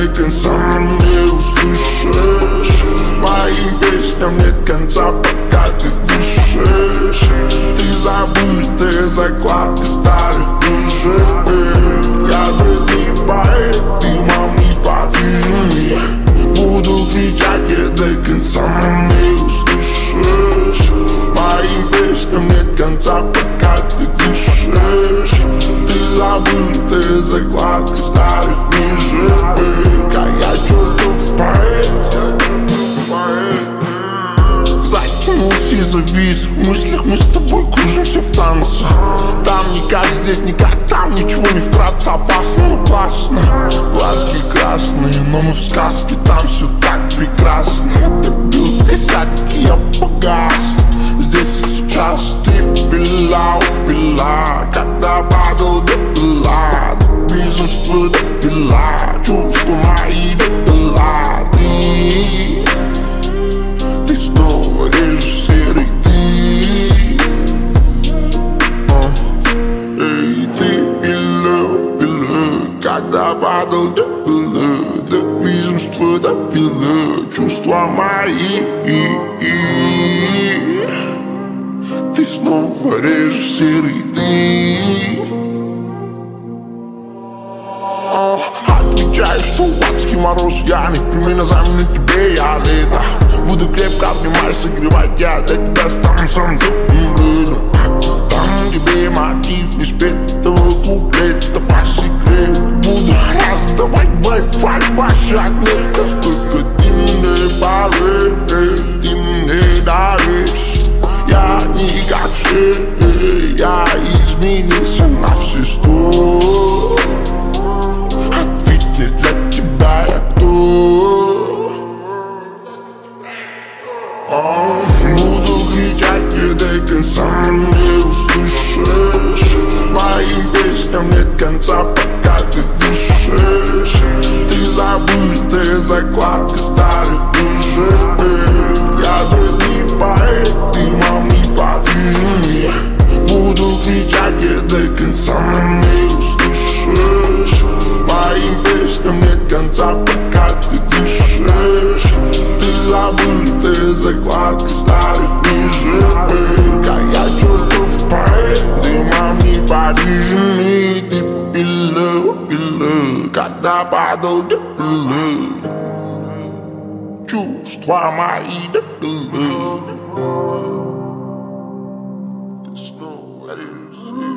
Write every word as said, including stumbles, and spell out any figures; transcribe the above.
до конца не услышишь. Моим песням нет конца, пока ты дышишь. Ты забытая закладка старых книжек. Я бедный поэт, ты мамы подвижный. Буду кричать, я до конца не услышишь. Моим песням нет конца, пока ты дышишь. Ты забытая закладка старых книжек. А я чертов поэт. Закинулся и завис. В мыслях мы с тобой кружимся в танце. Там никак, здесь никак, там ничего не вкратце. Опасно, но классно. Глазки красные, но мы в сказке. Там все так прекрасно. Ты бил косяки, я погас. Здесь и сейчас ты пила, упила. Когда падал, допила. До безумства допила. Чувства мои допила. Ты Ты снова режешь серый ты. uh. Эй, ты пила, пила. Когда падал, допила. До безумства допила. Чувства мои. Ты снова режешь серый ты. uh. Отвечаю, что адский мороз. Я не примерно заменю тебе, я лето. Буду крепко обнимать, согревать, я для тебя стану сам запомню. Там тебе мотив не спетого куплета по секрету. Буду раздавать бай-фай по шагам. Только ты мне поверь, ты мне доверишь. Я не как все, я изменился на все сто. Ответь, для тебя я кто? Буду кричать, и до конца не услышишь. Моим песням нет конца, пока ты дышишь. Ты забытая закладка старых книжек. Я бедный поэт, ты мамы подвижный. Буду кричать, и до конца не услышишь. Моим песням нет конца, пока ты дышишь. Ты забытая закладка старых книжек. А я чертов поэт, ты мамы подвижный. Ты пила, пила, когда падал, допила. Чувства мои допила. Ты снова режешь.